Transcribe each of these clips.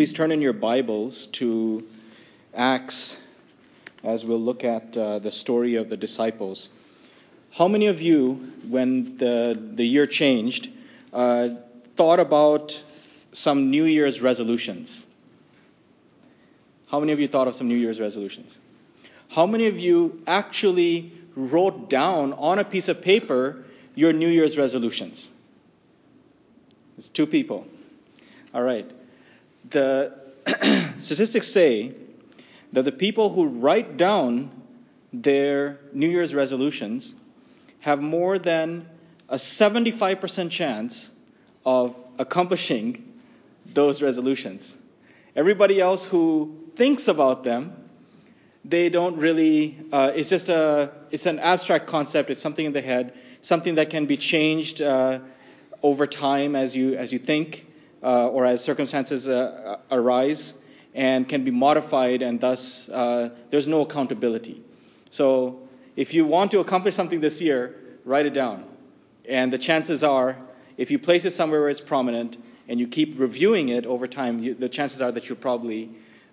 Please turn in your Bibles to Acts as we'll look at the story of the disciples. How many of you, when the year changed, thought about some New Year's resolutions? How many of you thought of some New Year's resolutions? How many of you actually wrote down on a piece of paper your New Year's resolutions? It's 2 people. All right. The statistics say that the people who write down their New Year's resolutions have more than a 75% chance of accomplishing those resolutions. Everybody else who thinks about them, they don't really, it's an abstract concept. It's something in the head, something that can be changed over time as you think or as circumstances arise, and can be modified, and thus there's no accountability. So if you want to accomplish something this year, write it down. And the chances are, if you place it somewhere where it's prominent and you keep reviewing it over time, the chances are that you'll probably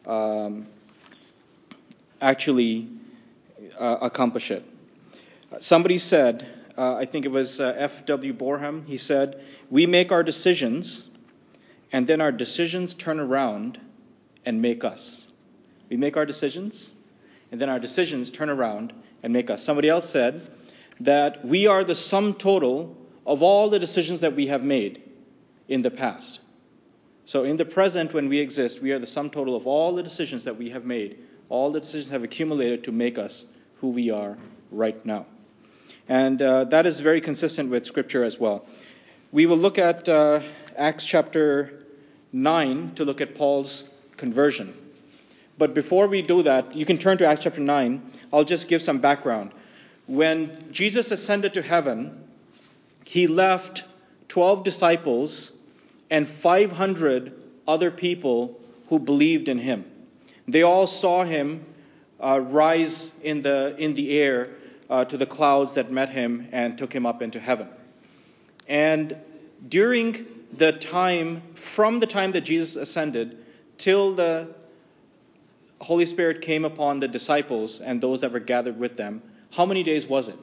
actually accomplish it. Somebody said, I think it was F.W. Boreham, he said, "We make our decisions, and then our decisions turn around and make us." We make our decisions, and then our decisions turn around and make us. Somebody else said that we are the sum total of all the decisions that we have made in the past. So in the present, when we exist, we are the sum total of all the decisions that we have made. All the decisions have accumulated to make us who we are right now. And that is very consistent with Scripture as well. We will look at Acts chapter 9 to look at Paul's conversion. But before we do that, you can turn to Acts chapter 9. I'll just give some background. When Jesus ascended to heaven, he left 12 disciples and 500 other people who believed in him. They all saw him rise in the air to the clouds that met him and took him up into heaven. And during the time, from the time that Jesus ascended till the Holy Spirit came upon the disciples and those that were gathered with them, how many days was it?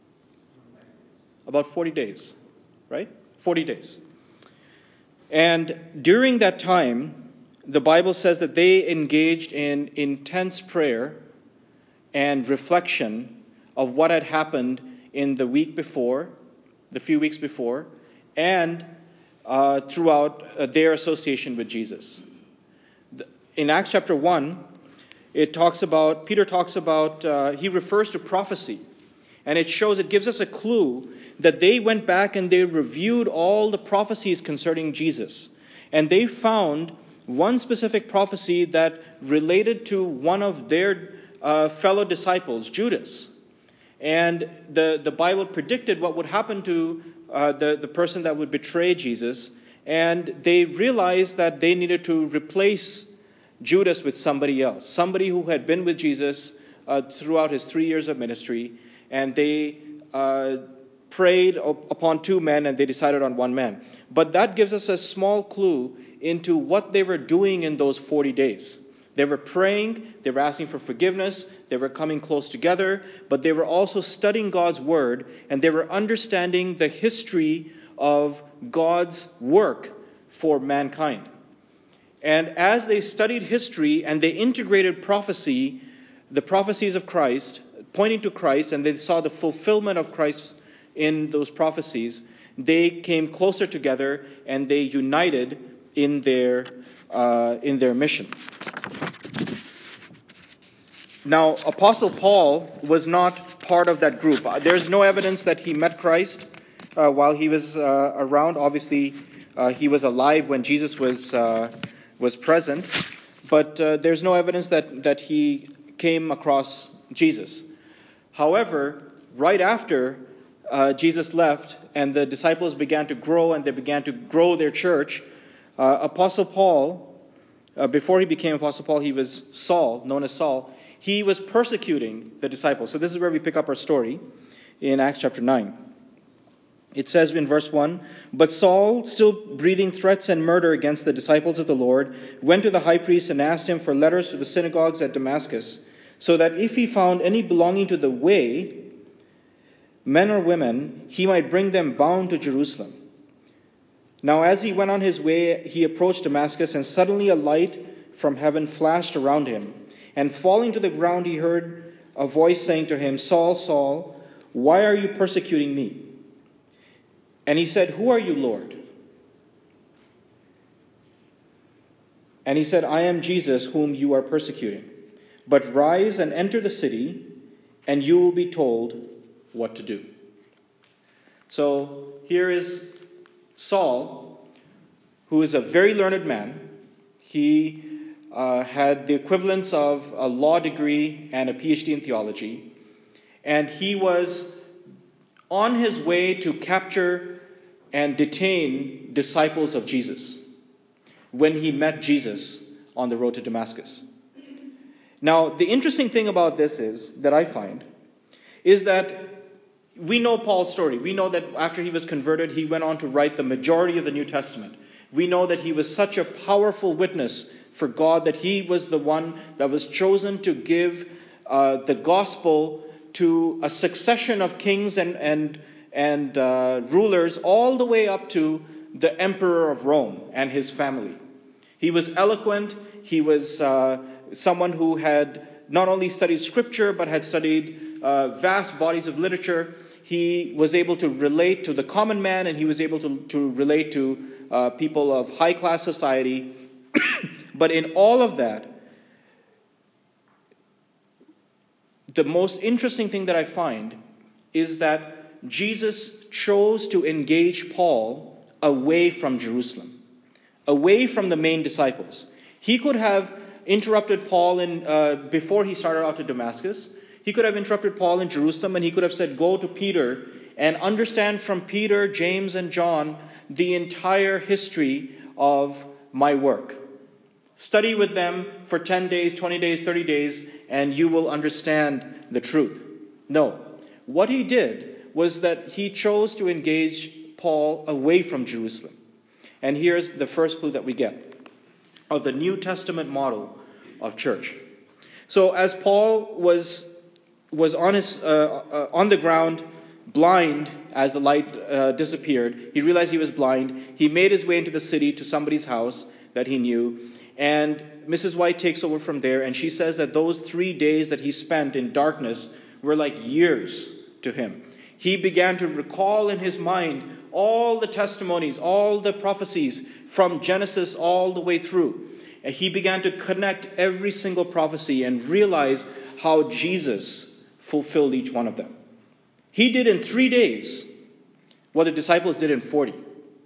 About 40 days, right? 40 days. And during that time, the Bible says that they engaged in intense prayer and reflection of what had happened in the week before, the few weeks before, and throughout their association with Jesus. In Acts chapter 1, Peter talks about, he refers to prophecy. And it gives us a clue that they went back and they reviewed all the prophecies concerning Jesus. And they found one specific prophecy that related to one of their fellow disciples, Judas. And the Bible predicted what would happen to the person that would betray Jesus. And they realized that they needed to replace Judas with somebody else, somebody who had been with Jesus throughout his 3 years of ministry. And they prayed upon 2 men, and they decided on 1 man. But that gives us a small clue into what they were doing in those 40 days. They were praying, they were asking for forgiveness, they were coming close together, but they were also studying God's word, and they were understanding the history of God's work for mankind. And as they studied history and they integrated prophecy, the prophecies of Christ, pointing to Christ, and they saw the fulfillment of Christ in those prophecies, they came closer together and they united in their mission. Now, Apostle Paul was not part of that group. There's no evidence that he met Christ while he was around. Obviously, he was alive when Jesus was present, but there's no evidence that he came across Jesus. However, right after Jesus left and the disciples began to grow and they began to grow their church, Apostle Paul, before he became Apostle Paul, he was Saul, known as Saul. He was persecuting the disciples. So this is where we pick up our story in Acts chapter 9. It says in verse 1, "But Saul, still breathing threats and murder against the disciples of the Lord, went to the high priest and asked him for letters to the synagogues at Damascus, so that if he found any belonging to the way, men or women, he might bring them bound to Jerusalem. Now as he went on his way, he approached Damascus, and suddenly a light from heaven flashed around him. And falling to the ground, he heard a voice saying to him, 'Saul, Saul, why are you persecuting me?' And he said, 'Who are you, Lord?' And he said, 'I am Jesus, whom you are persecuting. But rise and enter the city, and you will be told what to do.'" So here is Saul, who is a very learned man. He had the equivalence of a law degree and a PhD in theology. And he was on his way to capture and detain disciples of Jesus when he met Jesus on the road to Damascus. Now, the interesting thing about this that I find, is that we know Paul's story. We know that after he was converted, he went on to write the majority of the New Testament. We know that he was such a powerful witness for God that he was the one that was chosen to give the gospel to a succession of kings and rulers, all the way up to the emperor of Rome and his family. He was eloquent. He was someone who had not only studied scripture, but had studied vast bodies of literature. He was able to relate to the common man, and he was able to relate to people of high-class society. But in all of that, the most interesting thing that I find is that Jesus chose to engage Paul away from Jerusalem, away from the main disciples. He could have interrupted Paul before he started out to Damascus. He could have interrupted Paul in Jerusalem, and he could have said, "Go to Peter and understand from Peter, James, and John the entire history of my work. Study with them for 10 days, 20 days, 30 days, and you will understand the truth." No. What he did was that he chose to engage Paul away from Jerusalem. And here's the first clue that we get of the New Testament model of church. So as Paul was on the ground, blind, as the light disappeared, he realized he was blind. He made his way into the city to somebody's house that he knew. And Mrs. White takes over from there, and she says that those 3 days that he spent in darkness were like years to him. He began to recall in his mind all the testimonies, all the prophecies from Genesis all the way through. And he began to connect every single prophecy and realize how Jesus fulfilled each one of them. He did in 3 days what the disciples did in 40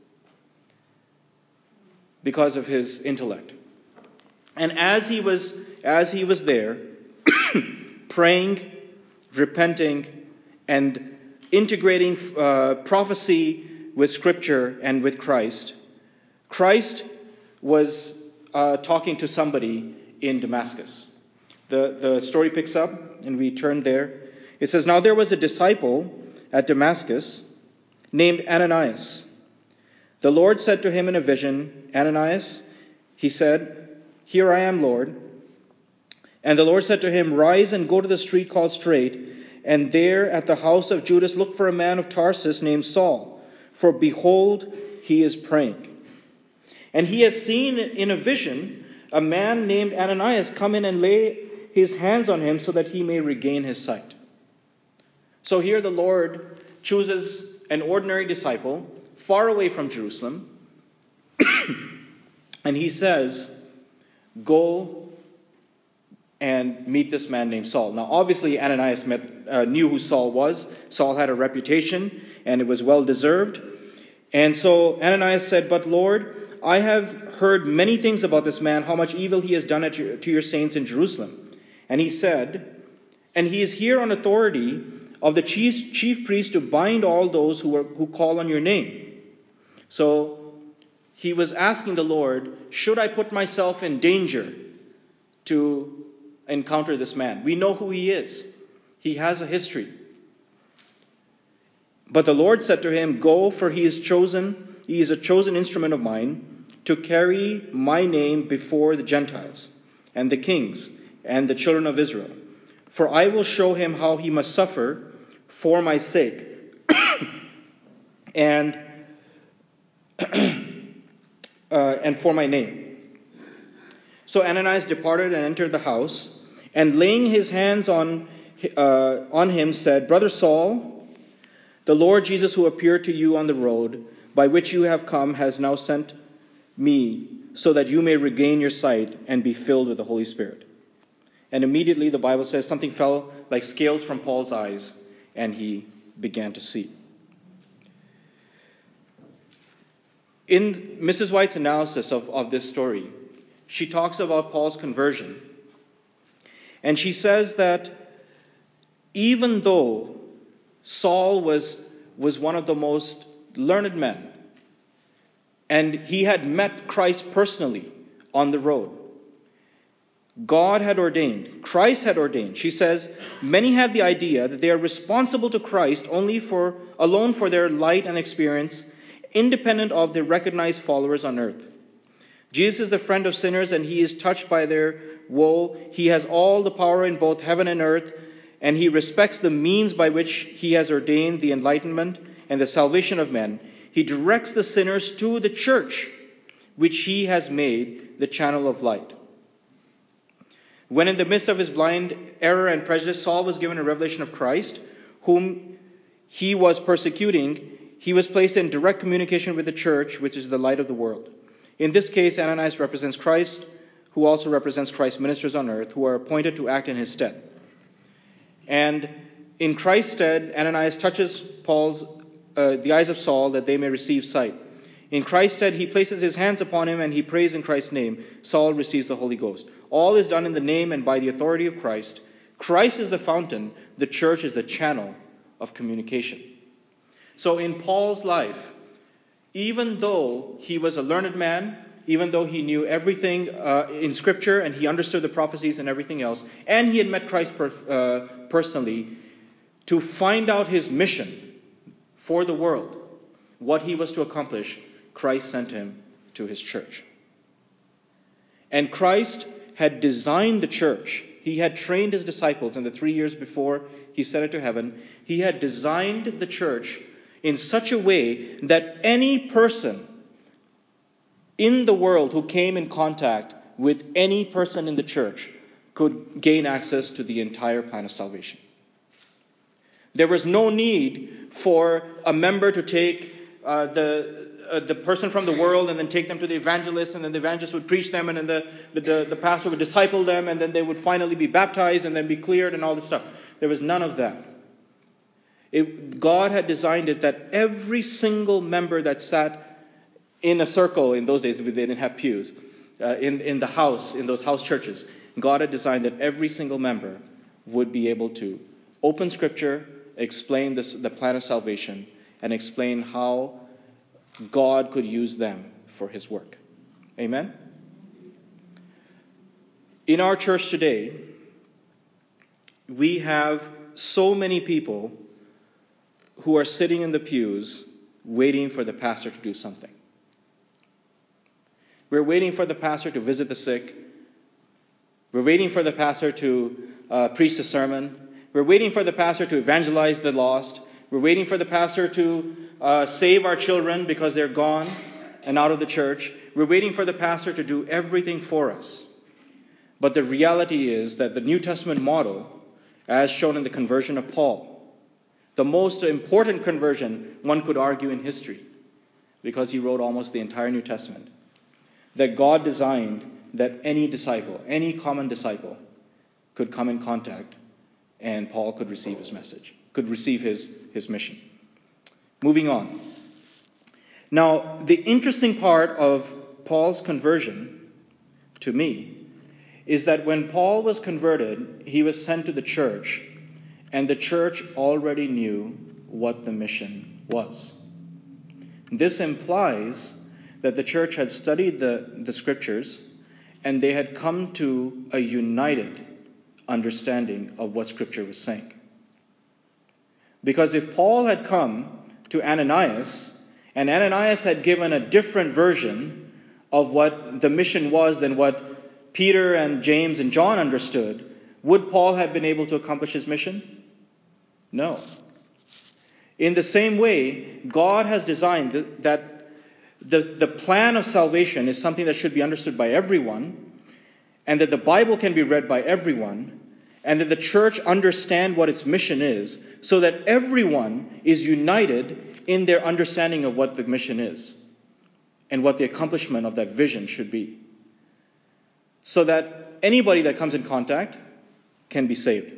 because of his intellect. And as he was there, praying, repenting, and integrating prophecy with Scripture and with Christ, Christ was talking to somebody in Damascus. The story picks up, and we turn there. It says, "Now there was a disciple at Damascus named Ananias. The Lord said to him in a vision, 'Ananias,' he said, 'Here I am, Lord.' And the Lord said to him, 'Rise and go to the street called Straight, and there at the house of Judas look for a man of Tarsus named Saul, for behold, he is praying. And he has seen in a vision a man named Ananias come in and lay his hands on him so that he may regain his sight.'" So here the Lord chooses an ordinary disciple far away from Jerusalem, and he says, "Go and meet this man named Saul." Now, obviously, Ananias knew who Saul was. Saul had a reputation, and it was well-deserved. And so Ananias said, "But Lord, I have heard many things about this man, how much evil he has done to your saints in Jerusalem." And he said, "And he is here on authority of the chief priest to bind all those who call on your name." So he was asking the Lord, should I put myself in danger to encounter this man? We know who he is. He has a history. But the Lord said to him, Go, for he is a chosen instrument of mine, to carry my name before the Gentiles, and the kings, and the children of Israel. For I will show him how he must suffer for my sake, and for my name. So Ananias departed and entered the house, and laying his hands on him, said, Brother Saul, the Lord Jesus, who appeared to you on the road by which you have come, has now sent me, so that you may regain your sight and be filled with the Holy Spirit. And immediately, the Bible says, something fell like scales from Paul's eyes, and he began to see. In Mrs. White's analysis of this story, she talks about Paul's conversion. And she says that even though Saul was one of the most learned men, and he had met Christ personally on the road, Christ had ordained. She says, many have the idea that they are responsible to Christ alone for their light and experience, independent of their recognized followers on earth. Jesus is the friend of sinners, and he is touched by their woe. He has all the power in both heaven and earth, and he respects the means by which he has ordained the enlightenment and the salvation of men. He directs the sinners to the church, which he has made the channel of light. When in the midst of his blind error and prejudice, Saul was given a revelation of Christ, whom he was persecuting, he was placed in direct communication with the church, which is the light of the world. In this case, Ananias represents Christ, who also represents Christ's ministers on earth, who are appointed to act in his stead. And in Christ's stead, Ananias touches the eyes of Saul, that they may receive sight. In Christ's stead, he places his hands upon him, and he prays in Christ's name. Saul receives the Holy Ghost. All is done in the name and by the authority of Christ. Christ is the fountain. The church is the channel of communication. So in Paul's life, even though he was a learned man, even though he knew everything in Scripture, and he understood the prophecies and everything else, and he had met Christ personally, to find out his mission for the world, what he was to accomplish, Christ sent him to his church. And Christ had designed the church. He had trained his disciples in the 3 years before he sent it to heaven. He had designed the church in such a way that any person in the world who came in contact with any person in the church could gain access to the entire plan of salvation. There was no need for a member to take the person from the world and then take them to the evangelist, and then the evangelist would preach them, and then the pastor would disciple them, and then they would finally be baptized and then be cleared and all this stuff. There was none of that. God had designed it that every single member that sat in a circle, in those days they didn't have pews, in the house, in those house churches, God had designed that every single member would be able to open Scripture, explain the plan of salvation, and explain how God could use them for his work. Amen? In our church today, we have so many people who are sitting in the pews waiting for the pastor to do something. We're waiting for the pastor to visit the sick. We're waiting for the pastor to preach the sermon. We're waiting for the pastor to evangelize the lost. We're waiting for the pastor to save our children because they're gone and out of the church. We're waiting for the pastor to do everything for us. But the reality is that the New Testament model, as shown in the conversion of Paul, the most important conversion, one could argue, in history, because he wrote almost the entire New Testament, that God designed that any disciple, any common disciple, could come in contact, and Paul could receive his message, could receive his mission. Moving on. Now, the interesting part of Paul's conversion, to me, is that when Paul was converted, he was sent to the church, and the church already knew what the mission was. This implies that the church had studied the Scriptures, and they had come to a united understanding of what Scripture was saying. Because if Paul had come to Ananias, and Ananias had given a different version of what the mission was than what Peter and James and John understood, would Paul have been able to accomplish his mission? No. In the same way, God has designed that the plan of salvation is something that should be understood by everyone, and that the Bible can be read by everyone, and that the church understand what its mission is, so that everyone is united in their understanding of what the mission is and what the accomplishment of that vision should be, so that anybody that comes in contact can be saved.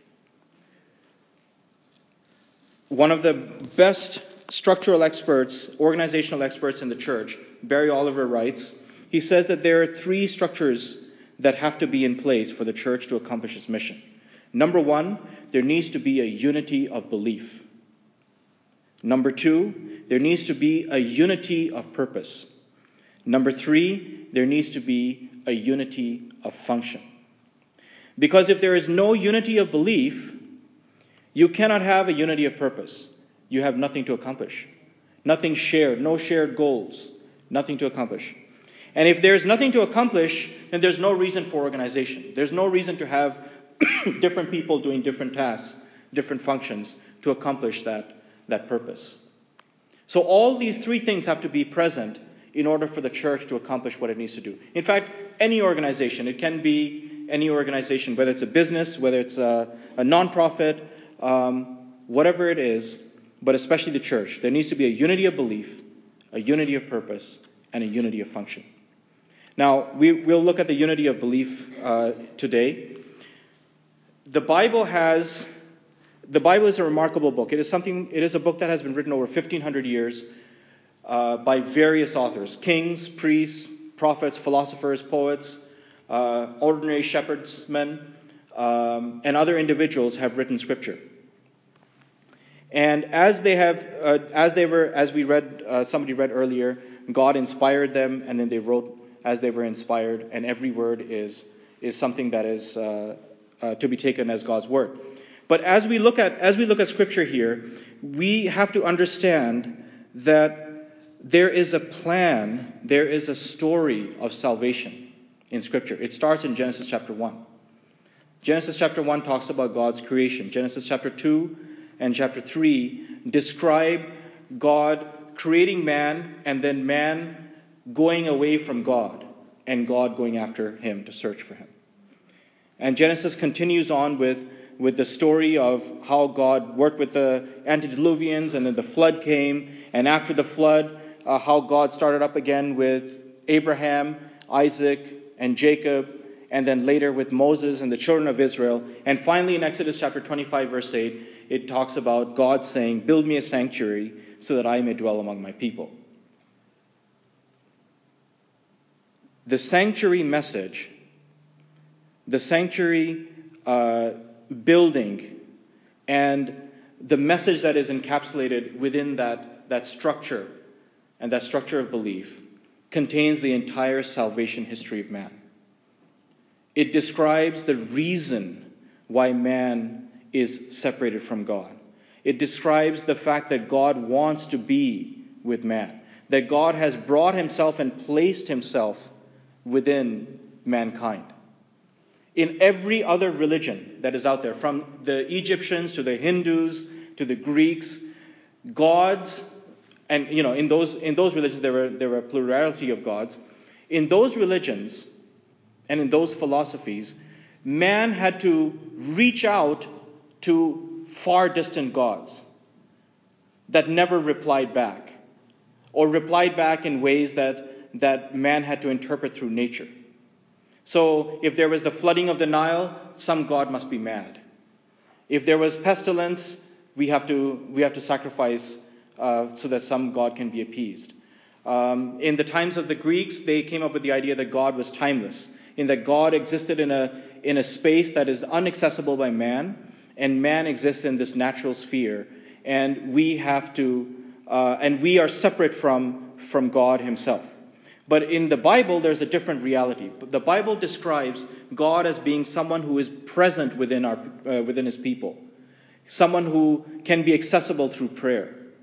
One of the best structural experts, organizational experts in the church, Barry Oliver, writes, he says that there are 3 structures that have to be in place for the church to accomplish its mission. Number 1, there needs to be a unity of belief. Number 2, there needs to be a unity of purpose. Number 3, there needs to be a unity of function. Because if there is no unity of belief, you cannot have a unity of purpose. You have nothing to accomplish. Nothing shared, no shared goals, nothing to accomplish. And if there's nothing to accomplish, then there's no reason for organization. There's no reason to have different people doing different tasks, different functions to accomplish that purpose. So all these 3 things have to be present in order for the church to accomplish what it needs to do. In fact, any organization, it can be any organization, whether it's a business, whether it's a nonprofit, whatever it is, but especially the church, there needs to be a unity of belief, a unity of purpose, and a unity of function. Now, we'll look at the unity of belief today. The Bible is a remarkable book. It is a book that has been written over 1,500 years by various authors: kings, priests, prophets, philosophers, poets, ordinary shepherdsmen, and other individuals have written Scripture. And somebody read earlier, God inspired them, and then they wrote as they were inspired, and every word is something that is to be taken as God's word. But as we look at Scripture here, we have to understand that there is a plan, there is a story of salvation in Scripture. It starts in Genesis chapter 1. Genesis chapter 1 talks about God's creation. Genesis chapter 2 and chapter 3 describe God creating man, and then man going away from God, and God going after him to search for him. And Genesis continues on with the story of how God worked with the antediluvians, and then the flood came, and after the flood, how God started up again with Abraham, Isaac, and Jacob, and then later with Moses and the children of Israel. And finally in Exodus chapter 25, verse 8, it talks about God saying, "Build me a sanctuary so that I may dwell among my people." The sanctuary message, the sanctuary building, and the message that is encapsulated within that structure and that structure of belief contains the entire salvation history of man. It describes the reason why man is separated from God. It describes the fact that God wants to be with man, that God has brought himself and placed himself within mankind. In every other religion that is out there, from the Egyptians to the Hindus to the Greeks, gods, and in those religions there were a plurality of gods. In those religions and in those philosophies, man had to reach out to far distant gods that never replied back, or replied back in ways that man had to interpret through nature. So if there was the flooding of the Nile, some god must be mad. If there was pestilence, we have to sacrifice so that some god can be appeased. In the times of the Greeks, they came up with the idea that God was timeless, in that God existed in a space that is inaccessible by man, and man exists in this natural sphere, and we are separate from God himself. But in the Bible, there's a different reality. The Bible describes God as being someone who is present within his people, someone who can be accessible through prayer,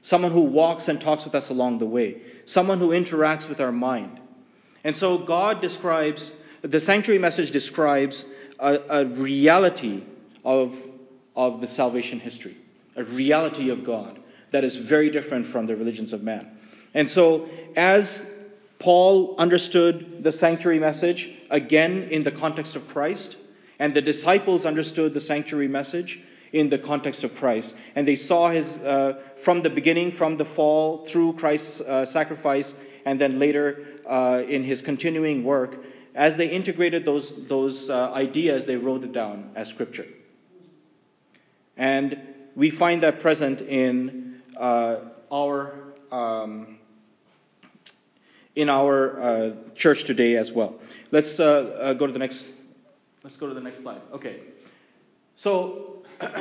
someone who walks and talks with us along the way, someone who interacts with our mind. And so the sanctuary message describes a reality of the salvation history, a reality of God that is very different from the religions of man. And so as Paul understood the sanctuary message, again in the context of Christ, and the disciples understood the sanctuary message in the context of Christ, and they saw his, from the beginning, from the fall, through Christ's sacrifice, and then later in his continuing work, as they integrated those ideas, they wrote it down as Scripture. And we find that present in our church today as well. Let's go to the next. Let's go to the next slide. Okay. So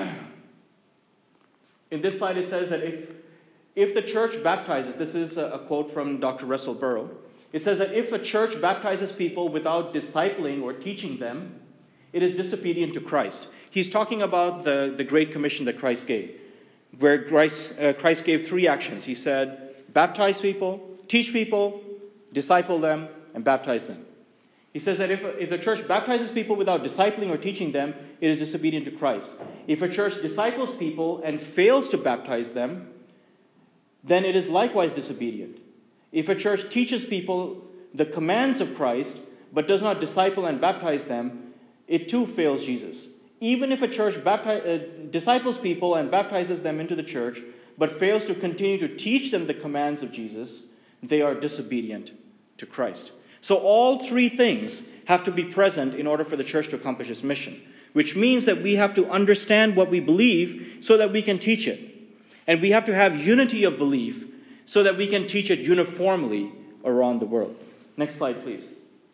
in this slide it says that if the church baptizes, this is a quote from Dr. Russell Burrow. It says that if a church baptizes people without discipling or teaching them, it is disobedient to Christ. He's talking about the Great Commission that Christ gave, where Christ gave 3 actions. He said, baptize people, teach people, disciple them, and baptize them. He says that if the church baptizes people without discipling or teaching them, it is disobedient to Christ. If a church disciples people and fails to baptize them, then it is likewise disobedient. If a church teaches people the commands of Christ, but does not disciple and baptize them, it too fails Jesus. Even if a church disciples people and baptizes them into the church, but fails to continue to teach them the commands of Jesus, they are disobedient to Christ. So all 3 things have to be present in order for the church to accomplish its mission, which means that we have to understand what we believe so that we can teach it. And we have to have unity of belief so that we can teach it uniformly around the world. Next slide, please.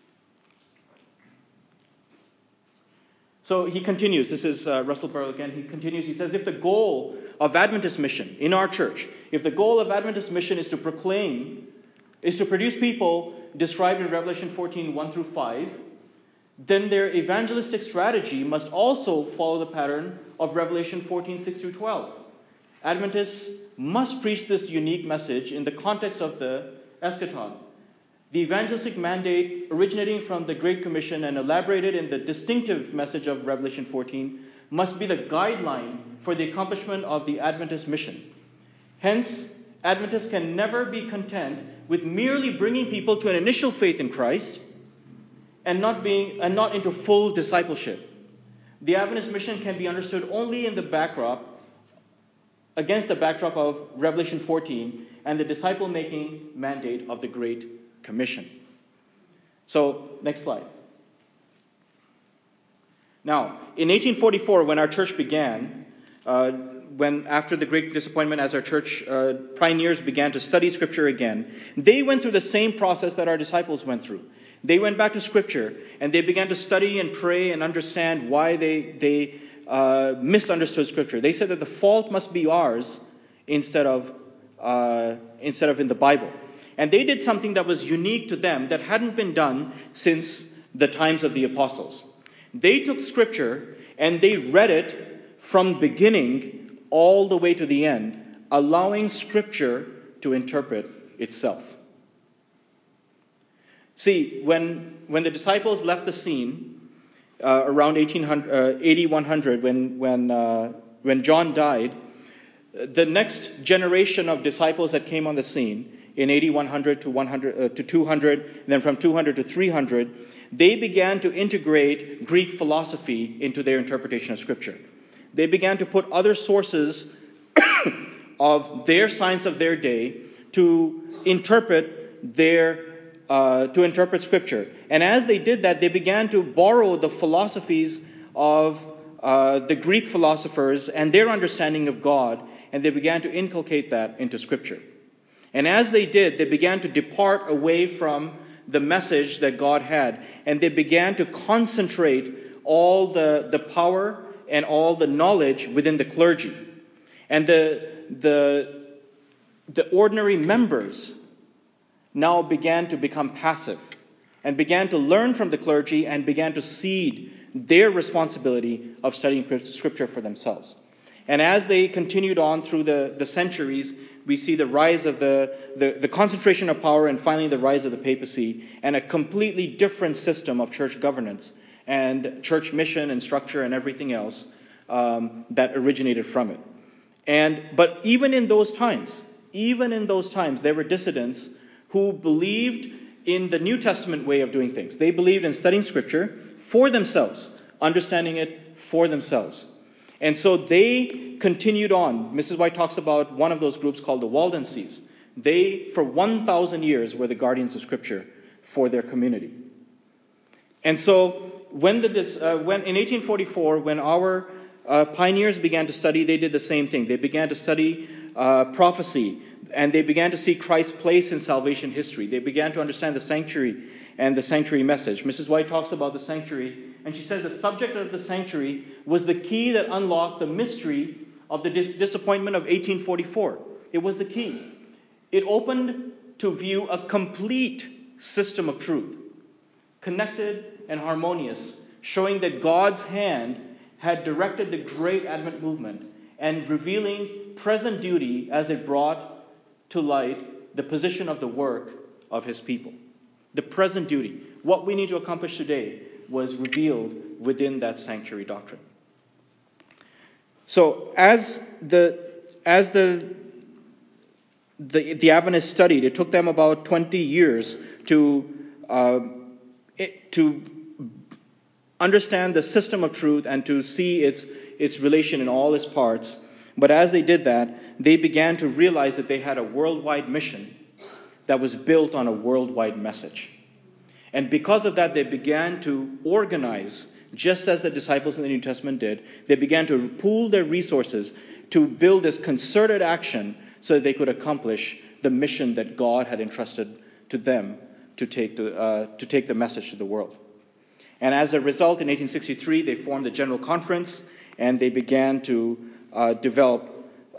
So he continues. This is Russell Burrow again. He continues. He says, if the goal of Adventist mission in our church, if the goal of Adventist mission is to produce people described in Revelation 14, 1 through 5, then their evangelistic strategy must also follow the pattern of Revelation 14, 6 through 12. Adventists must preach this unique message in the context of the eschaton. The evangelistic mandate originating from the Great Commission and elaborated in the distinctive message of Revelation 14 must be the guideline for the accomplishment of the Adventist mission. Hence, Adventists can never be content with merely bringing people to an initial faith in Christ and not into full discipleship. The Adventist mission can be understood only in the against the backdrop of Revelation 14 and the disciple-making mandate of the Great Commission. So, next slide. Now, in 1844, when our church began, after the Great Disappointment, as our church pioneers began to study Scripture again, they went through the same process that our disciples went through. They went back to Scripture and they began to study and pray and understand why they misunderstood Scripture. They said that the fault must be ours instead of in the Bible. And they did something that was unique to them that hadn't been done since the times of the apostles. They took Scripture and they read it from beginning all the way to the end, allowing Scripture to interpret itself. See, when the disciples left the scene around 8100, when John died, the next generation of disciples that came on the scene in 8100 to 200, and then from 200 to 300, they began to integrate Greek philosophy into their interpretation of Scripture. They began to put other sources of their science of their day to interpret Scripture. And as they did that, they began to borrow the philosophies of the Greek philosophers and their understanding of God, and they began to inculcate that into Scripture. And as they did, they began to depart away from the message that God had, and they began to concentrate all the power and all the knowledge within the clergy. And the ordinary members now began to become passive and began to learn from the clergy and began to cede their responsibility of studying Scripture for themselves. And as they continued on through the centuries, we see the rise of the concentration of power, and finally the rise of the papacy, and a completely different system of church governance and church mission and structure and everything else that originated from it. But even in those times, there were dissidents who believed in the New Testament way of doing things. They believed in studying Scripture for themselves, understanding it for themselves. And so they continued on. Mrs. White talks about one of those groups called the Waldenses. They, for 1,000 years, were the guardians of Scripture for their community. And so when in 1844, when our pioneers began to study, they did the same thing. They began to study prophecy, and they began to see Christ's place in salvation history. They began to understand the sanctuary and the sanctuary message. Mrs. White talks about the sanctuary, and she says the subject of the sanctuary was the key that unlocked the mystery of the disappointment of 1844. It was the key. It opened to view a complete system of truth, connected and harmonious, showing that God's hand had directed the great Advent movement and revealing present duty as it brought to light the position of the work of his people. The present duty, what we need to accomplish today, was revealed within that sanctuary doctrine. So as the Adventists studied, it took them about 20 years to understand the system of truth and to see its relation in all its parts. But as they did that, they began to realize that they had a worldwide mission that was built on a worldwide message. And because of that, they began to organize, just as the disciples in the New Testament did. They began to pool their resources to build this concerted action so that they could accomplish the mission that God had entrusted to them to take the message to the world. And as a result, in 1863, they formed the General Conference, and they began to develop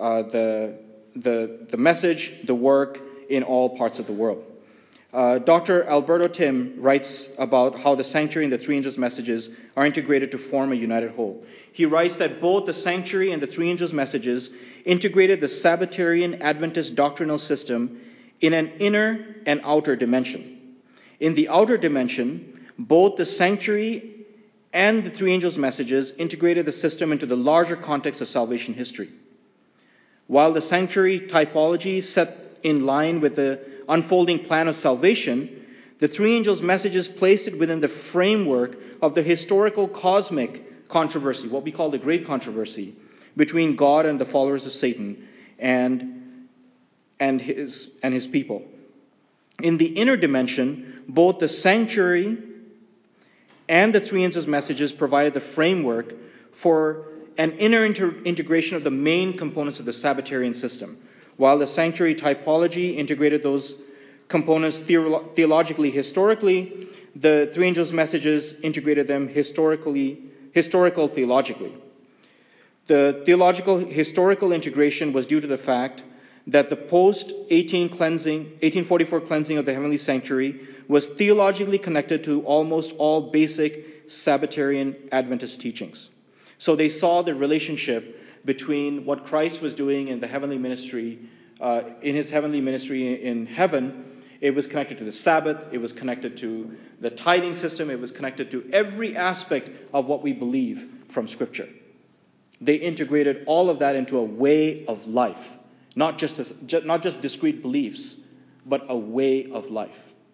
the message, the work in all parts of the world. Dr. Alberto Tim writes about how the sanctuary and the three angels' messages are integrated to form a united whole. He writes that both the sanctuary and the three angels' messages integrated the Sabbatarian Adventist doctrinal system in an inner and outer dimension. In the outer dimension, both the sanctuary and the three angels' messages integrated the system into the larger context of salvation history. While the sanctuary typology set in line with the unfolding plan of salvation, the three angels' messages placed it within the framework of the historical cosmic controversy, what we call the Great Controversy, between God and the followers of Satan and his people. In the inner dimension, both the sanctuary and the three angels' messages provided the framework for an inner integration of the main components of the Sabbatarian system, while the sanctuary typology integrated those components theologically, historically. The three angels' messages integrated them historical, theologically. The theological, historical integration was due to the fact that the post-1844 cleansing of the heavenly sanctuary was theologically connected to almost all basic Sabbatarian Adventist teachings. So they saw the relationship between what Christ was doing in the heavenly ministry, in his heavenly ministry in heaven. It was connected to the Sabbath. It was connected to the tithing system. It was connected to every aspect of what we believe from Scripture. They integrated all of that into a way of life, not just discrete beliefs, but a way of life.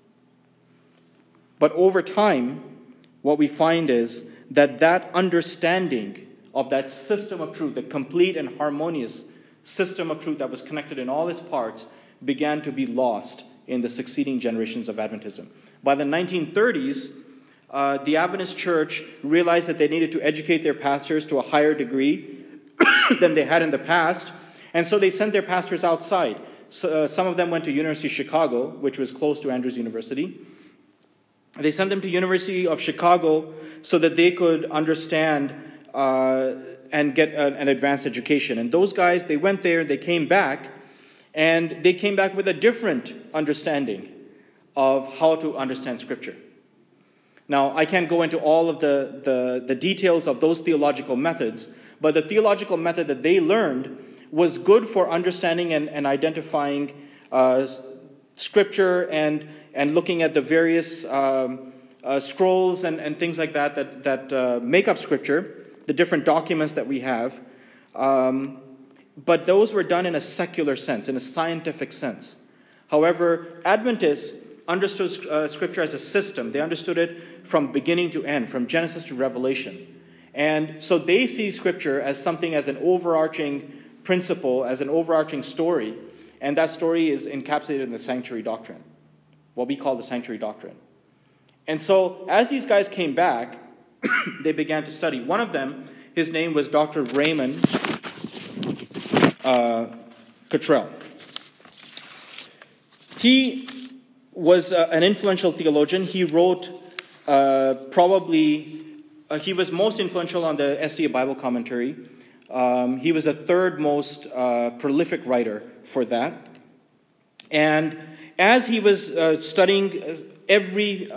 But over time, what we find is that understanding of that system of truth, the complete and harmonious system of truth that was connected in all its parts, began to be lost in the succeeding generations of Adventism. By the 1930s, the Adventist Church realized that they needed to educate their pastors to a higher degree than they had in the past, and so they sent their pastors outside. So, some of them went to University of Chicago, which was close to Andrews University. They sent them to University of Chicago so that they could understand and get an advanced education. And those guys, they went there, they came back, and they came back with a different understanding of how to understand Scripture. Now, I can't go into all of the details of those theological methods, but the theological method that they learned was good for understanding and identifying Scripture and looking at the various scrolls and things like that make up Scripture, the different documents that we have. But those were done in a secular sense, in a scientific sense. However, Adventists understood Scripture as a system. They understood it from beginning to end, from Genesis to Revelation. And so they see Scripture as something, as an overarching principle, as an overarching story. And that story is encapsulated in the sanctuary doctrine, what we call the sanctuary doctrine. And so as these guys came back, they began to study. One of them, his name was Dr. Raymond Cottrell. He was an influential theologian. He wrote he was most influential on the SDA Bible commentary. He was the third most prolific writer for that. And as he was studying every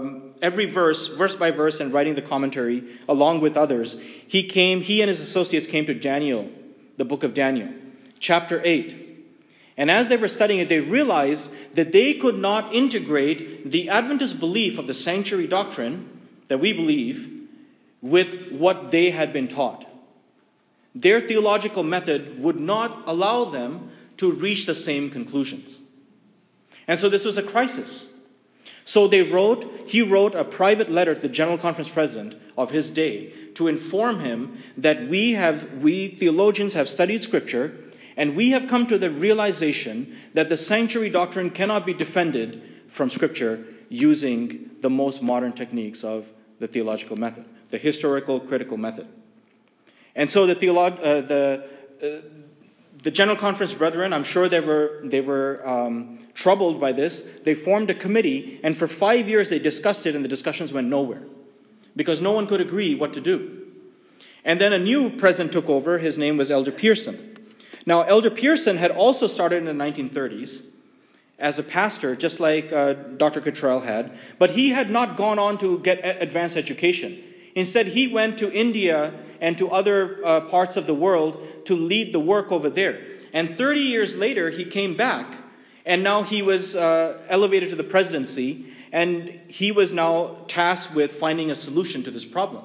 verse by verse and writing the commentary along with others, he and his associates came to Daniel, the book of Daniel, chapter 8. And as they were studying it, they realized that they could not integrate the Adventist belief of the sanctuary doctrine that we believe with what they had been taught. Their theological method would not allow them to reach the same conclusions. And so this was a crisis. So he wrote a private letter to the General Conference president of his day to inform him that we theologians have studied Scripture, and we have come to the realization that the sanctuary doctrine cannot be defended from Scripture using the most modern techniques of the theological method, the historical critical method. And so the General Conference brethren, I'm sure they were troubled by this. They formed a committee, and for 5 years they discussed it, and the discussions went nowhere because no one could agree what to do. And then a new president took over. His name was Elder Pearson. Now, Elder Pearson had also started in the 1930s as a pastor, just like Dr. Cottrell had, but he had not gone on to get advanced education. Instead, he went to India and to other parts of the world to lead the work over there. And 30 years later, he came back, and now he was elevated to the presidency, and he was now tasked with finding a solution to this problem.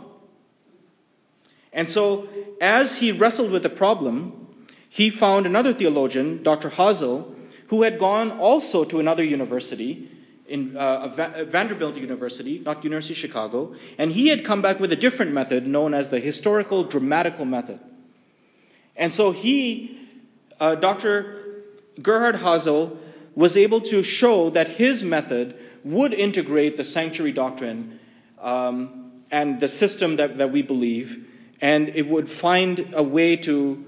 And so, as he wrestled with the problem, he found another theologian, Dr. Hazel, who had gone also to another university, in Vanderbilt University, not University of Chicago, and he had come back with a different method known as the historical dramatical method. And so Dr. Gerhard Hazel, was able to show that his method would integrate the sanctuary doctrine and the system that we believe, and it would find a way to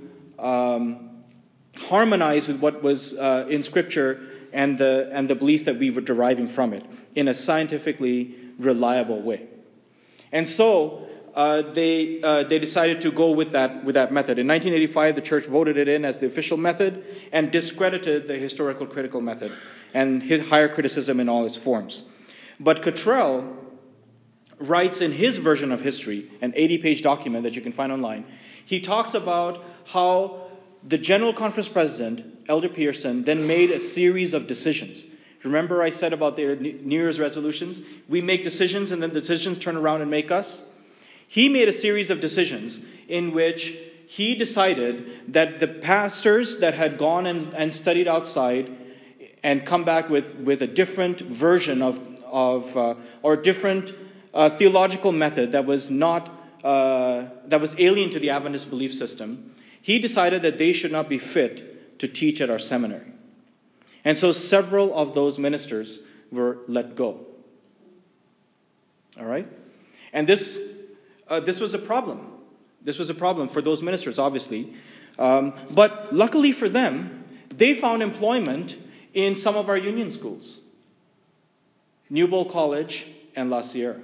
harmonize with what was in Scripture and the beliefs that we were deriving from it in a scientifically reliable way. And so they decided to go with that method. In 1985, the church voted it in as the official method and discredited the historical critical method and higher criticism in all its forms. But Cottrell writes in his version of history, an 80-page document that you can find online, he talks about how the General Conference president, Elder Pearson, then made a series of decisions. Remember I said about their New Year's resolutions? We make decisions and then the decisions turn around and make us. He made a series of decisions in which he decided that the pastors that had gone and studied outside and come back with a different version or different theological method that was alien to the Adventist belief system, he decided that they should not be fit to teach at our seminary. And so several of those ministers were let go. All right? And this was a problem. This was a problem for those ministers, obviously. But luckily for them, they found employment in some of our union schools, Newbold College and La Sierra.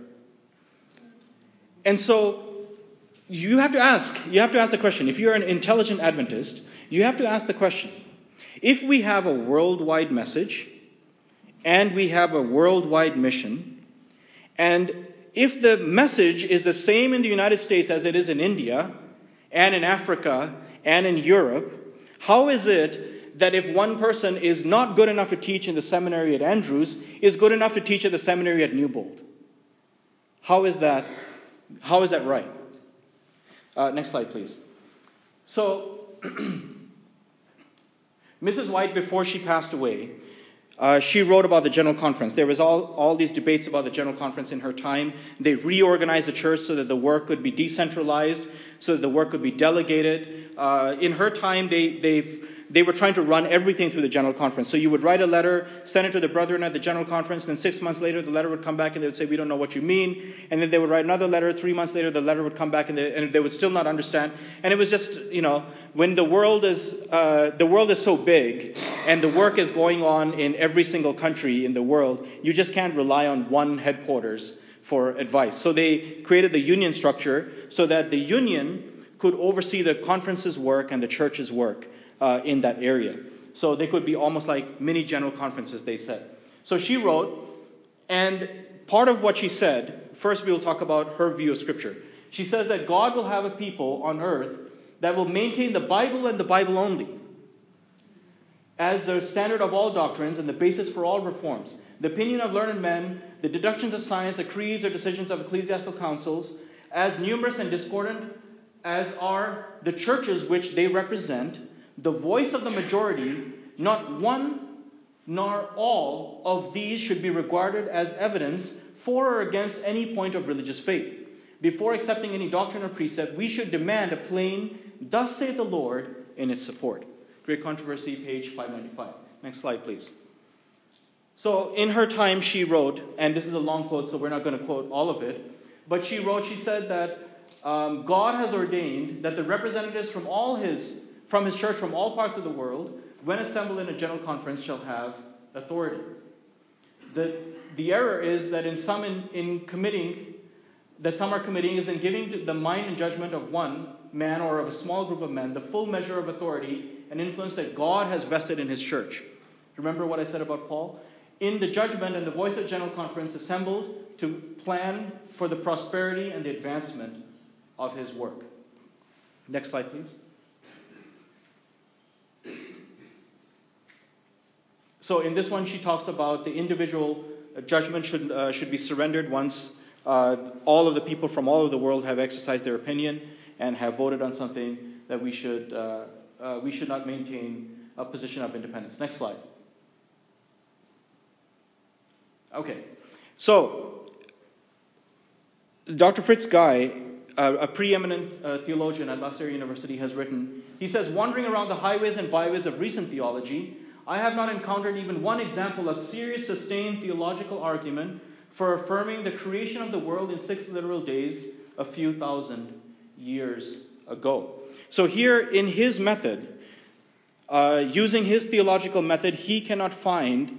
And so you have to ask the question, if you're an intelligent Adventist, you have to ask the question, if we have a worldwide message and we have a worldwide mission, and if the message is the same in the United States as it is in India and in Africa and in Europe, How is it that if one person is not good enough to teach in the seminary at Andrews, is good enough to teach at the seminary at Newbold? How is that right? Next slide, please. So, Mrs. White, before she passed away, she wrote about the General Conference. There was all these debates about the General Conference in her time. They reorganized the church so that the work could be decentralized, so that the work could be delegated. In her time, they were trying to run everything through the General Conference. So you would write a letter, send it to the brethren at the General Conference, and then 6 months later, the letter would come back and they would say, we don't know what you mean. And then they would write another letter. 3 months later, the letter would come back and they would still not understand. And it was just, when the world is so big and the work is going on in every single country in the world, you just can't rely on one headquarters for advice. So they created the union structure so that the union could oversee the conference's work and the church's work in that area. So they could be almost like mini general conferences, they said. So she wrote, and part of what she said, first we will talk about her view of Scripture. She says that God will have a people on earth that will maintain the Bible and the Bible only as the standard of all doctrines and the basis for all reforms. The opinion of learned men, the deductions of science, the creeds or decisions of ecclesiastical councils, as numerous and discordant as are the churches which they represent, the voice of the majority, not one nor all of these should be regarded as evidence for or against any point of religious faith. Before accepting any doctrine or precept, we should demand a plain, thus saith the Lord, in its support. Great Controversy, page 595. Next slide, please. So in her time, she wrote, and this is a long quote, so we're not going to quote all of it, but she said that God has ordained that the representatives from his church from all parts of the world, when assembled in a general conference, shall have authority. The error is that some are committing is in giving the mind and judgment of one man or of a small group of men the full measure of authority and influence that God has vested in his church. Remember what I said about Paul? In the judgment and the voice of general conference assembled to plan for the prosperity and the advancement of his work. Next slide, please. So in this one, she talks about the individual judgment should be surrendered once all of the people from all over the world have exercised their opinion and have voted on something, that we should not maintain a position of independence. Next slide. Okay, so Dr. Fritz Guy, a preeminent theologian at La Salle University, has written, he says, wandering around the highways and byways of recent theology, I have not encountered even one example of serious, sustained theological argument for affirming the creation of the world in 6 literal days a few thousand years ago. So here in his method, using his theological method, he cannot find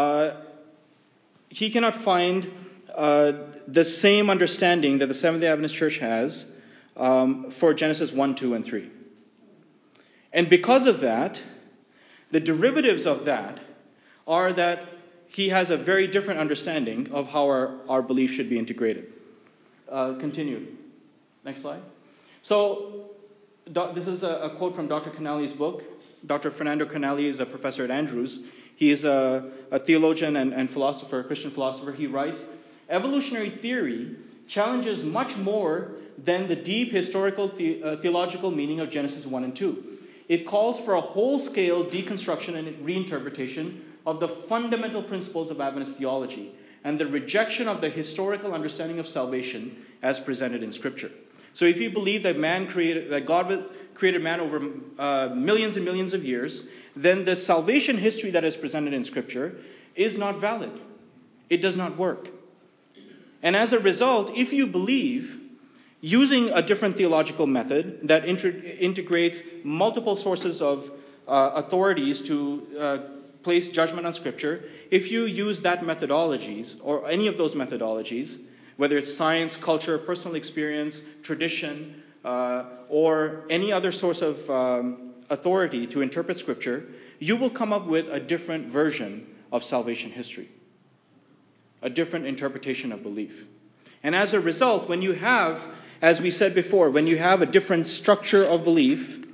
the same understanding that the Seventh-day Adventist Church has for Genesis 1, 2, and 3. And because of that, the derivatives of that are that he has a very different understanding of how our belief should be integrated. Continue. Next slide. So this is a quote from Dr. Canale's book. Dr. Fernando Canale is a professor at Andrews. He is a theologian and philosopher, Christian philosopher. He writes, evolutionary theory challenges much more than the deep historical theological meaning of Genesis 1 and 2. It calls for a whole-scale deconstruction and reinterpretation of the fundamental principles of Adventist theology and the rejection of the historical understanding of salvation as presented in Scripture. So if you believe that God created man over millions and millions of years, then the salvation history that is presented in Scripture is not valid. It does not work. And as a result, if you believe using a different theological method that integrates multiple sources of authorities to place judgment on Scripture, if you use that methodologies, or any of those methodologies, whether it's science, culture, personal experience, tradition, or any other source of authority to interpret Scripture, you will come up with a different version of salvation history, a different interpretation of belief. And as a result, when you have, as we said before, when you have a different structure of belief,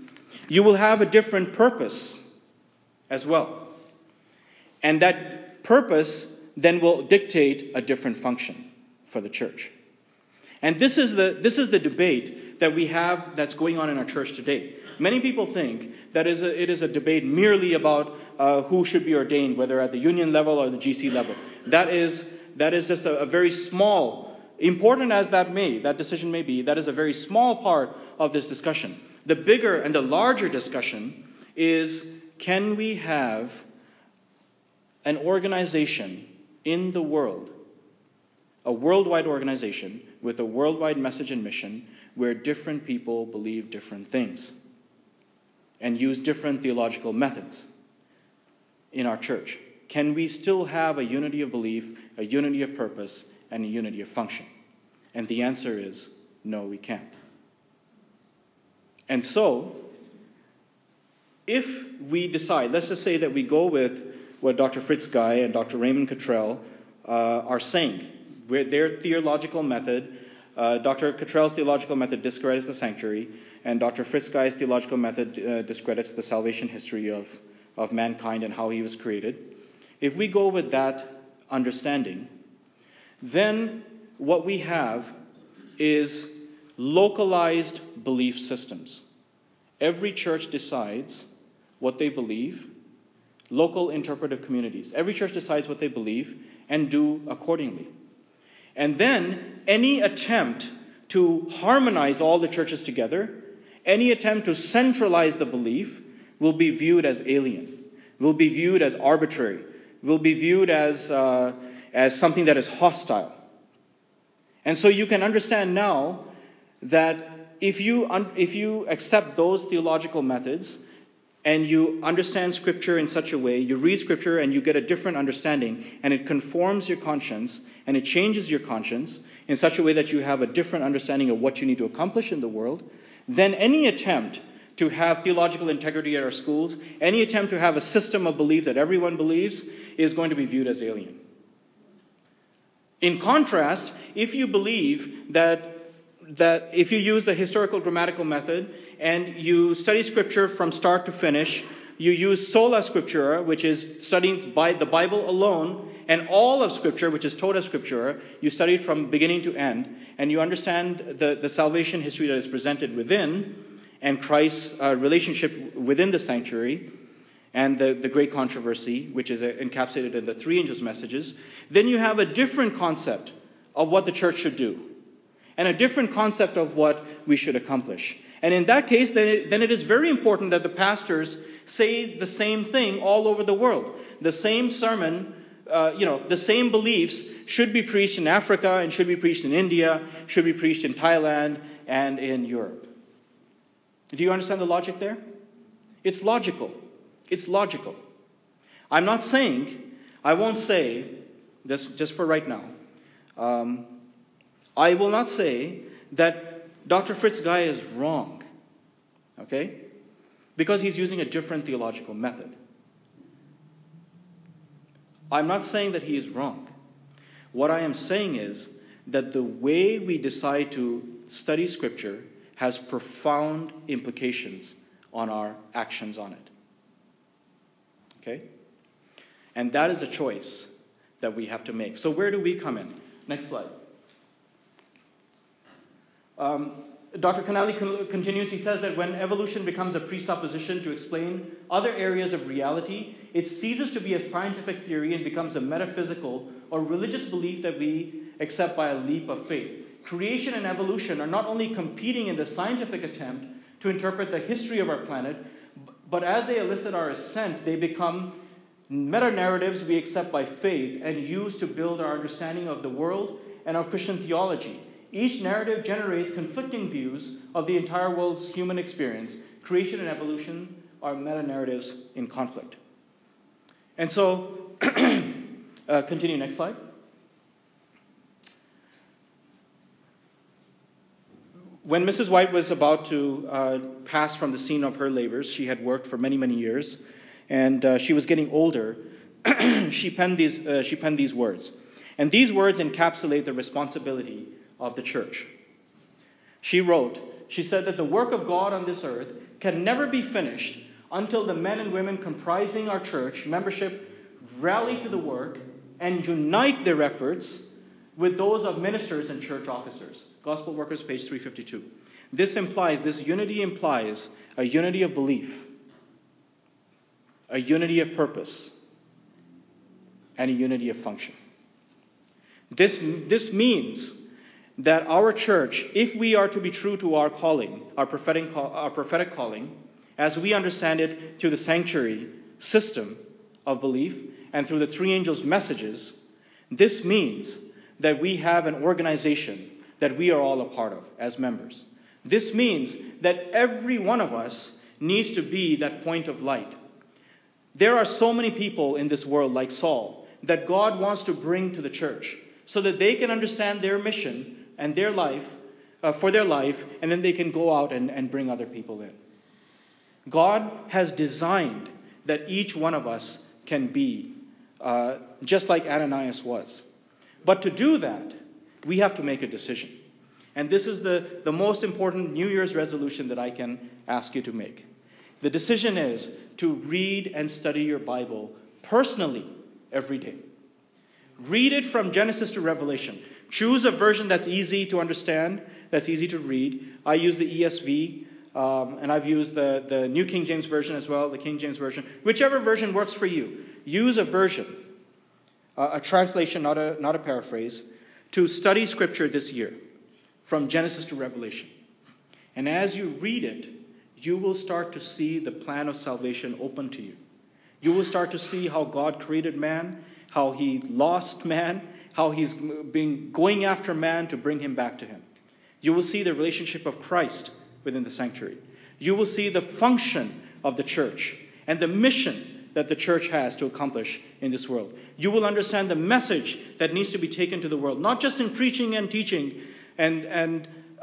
you will have a different purpose as well. And that purpose then will dictate a different function for the church. And this is the debate that we have that's going on in our church today. Many people think that it is a debate merely about who should be ordained, whether at the union level or the GC level. That is just a very small, important as that decision may be, that is a very small part of this discussion. The bigger and the larger discussion is, can we have an organization in the world, a worldwide organization with a worldwide message and mission where different people believe different things and use different theological methods in our church? Can we still have a unity of belief, a unity of purpose, and a unity of function? And the answer is no, we can't. And so, if we decide, let's just say that we go with what Dr. Fritz Guy and Dr. Raymond Cottrell are saying, where their theological method, Dr. Cottrell's theological method discredits the sanctuary, and Dr. Fritz Guy's theological method discredits the salvation history of mankind and how he was created. If we go with that understanding, then what we have is localized belief systems. Every church decides what they believe, local interpretive communities. Every church decides what they believe and do accordingly. And then any attempt to harmonize all the churches together, any attempt to centralize the belief will be viewed as alien, will be viewed as arbitrary, will be viewed as something that is hostile. And so you can understand now that if you accept those theological methods and you understand Scripture in such a way, you read Scripture and you get a different understanding, and it conforms your conscience and it changes your conscience in such a way that you have a different understanding of what you need to accomplish in the world, then any attempt to have theological integrity at our schools, any attempt to have a system of belief that everyone believes, is going to be viewed as alien. In contrast, if you believe that if you use the historical grammatical method and you study Scripture from start to finish, you use sola scriptura, which is studying by the Bible alone, and all of Scripture, which is tota scriptura, you study it from beginning to end, and you understand the salvation history that is presented within, and Christ's relationship within the sanctuary, and the great controversy, which is encapsulated in the three angels' messages, then you have a different concept of what the church should do, and a different concept of what we should accomplish. And in that case, then it is very important that the pastors say the same thing all over the world. The same sermon, the same beliefs should be preached in Africa and should be preached in India, should be preached in Thailand and in Europe. Do you understand the logic there? It's logical. It's logical. I won't say, this just for right now, I will not say that Dr. Fritz Guy is wrong, okay? Because he's using a different theological method. I'm not saying that he is wrong. What I am saying is that the way we decide to study Scripture has profound implications on our actions on it. Okay? And that is a choice that we have to make. So where do we come in? Next slide. Dr. Canali continues, he says that when evolution becomes a presupposition to explain other areas of reality, it ceases to be a scientific theory and becomes a metaphysical or religious belief that we accept by a leap of faith. Creation and evolution are not only competing in the scientific attempt to interpret the history of our planet, but as they elicit our assent, they become meta-narratives we accept by faith and use to build our understanding of the world and of Christian theology. Each narrative generates conflicting views of the entire world's human experience. Creation and evolution are meta-narratives in conflict. And so, continue, next slide. When Mrs. White was about to pass from the scene of her labors, she had worked for many, many years, and she was getting older. She penned these words. And these words encapsulate the responsibility of the church. She said that the work of God on this earth can never be finished until the men and women comprising our church membership rally to the work and unite their efforts with those of ministers and church officers. Gospel Workers, page 352. This unity implies a unity of belief, a unity of purpose, and a unity of function. This means that our church, if we are to be true to our calling, our prophetic calling, as we understand it through the sanctuary system of belief and through the three angels' messages, this means that we have an organization that we are all a part of as members. This means that every one of us needs to be that point of light. There are so many people in this world like Saul that God wants to bring to the church so that they can understand their mission and their life, for their life, and then they can go out and bring other people in. God has designed that each one of us can be just like Ananias was. But to do that, we have to make a decision. And this is the most important New Year's resolution that I can ask you to make. The decision is to read and study your Bible personally every day. Read it from Genesis to Revelation. Choose a version that's easy to understand, that's easy to read. I use the ESV, and I've used the New King James Version as well, the King James Version. Whichever version works for you. Use a version, a translation, not a paraphrase, to study Scripture this year, from Genesis to Revelation. And as you read it, you will start to see the plan of salvation open to you. You will start to see how God created man, how he lost man, how he's been going after man to bring him back to him. You will see the relationship of Christ within the sanctuary. You will see the function of the church and the mission that the church has to accomplish in this world. You will understand the message that needs to be taken to the world, not just in preaching and teaching and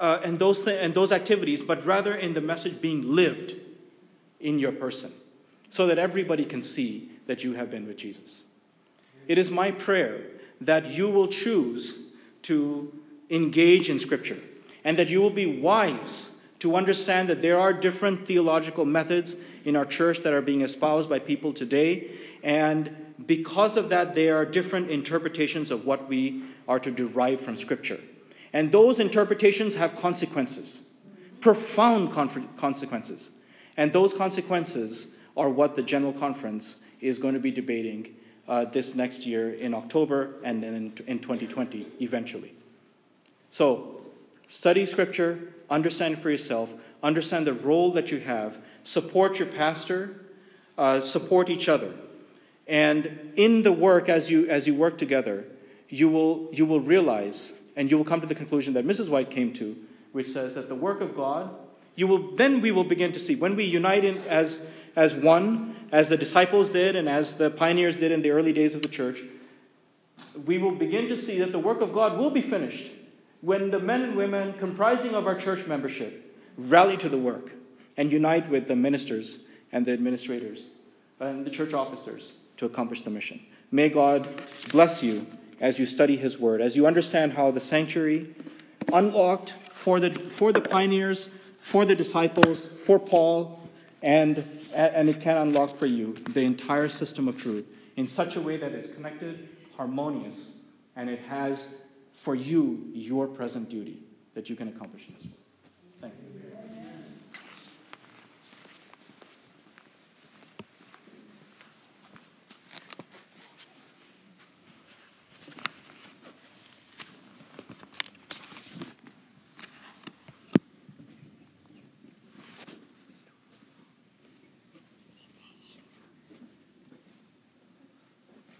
those activities, but rather in the message being lived in your person, so that everybody can see that you have been with Jesus. It is my prayer that you will choose to engage in Scripture, and that you will be wise to understand that there are different theological methods in our church that are being espoused by people today, and because of that, there are different interpretations of what we are to derive from Scripture. And those interpretations have consequences, profound consequences. And those consequences are what the General Conference is going to be debating this next year in October and then in 2020 eventually. So, study Scripture, understand it for yourself, understand the role that you have, support your pastor, support each other. And in the work, as you work together, you will realize, and you will come to the conclusion that Mrs. White came to, which says that the work of God, we will begin to see, when we unite in as one, as the disciples did and as the pioneers did in the early days of the church, we will begin to see that the work of God will be finished when the men and women comprising of our church membership rally to the work and unite with the ministers and the administrators and the church officers to accomplish the mission. May God bless you as you study His Word, as you understand how the sanctuary unlocked for the pioneers, for the disciples, for Paul, and it can unlock for you the entire system of truth in such a way that is connected, harmonious, and it has for you your present duty that you can accomplish in this world. Thank you.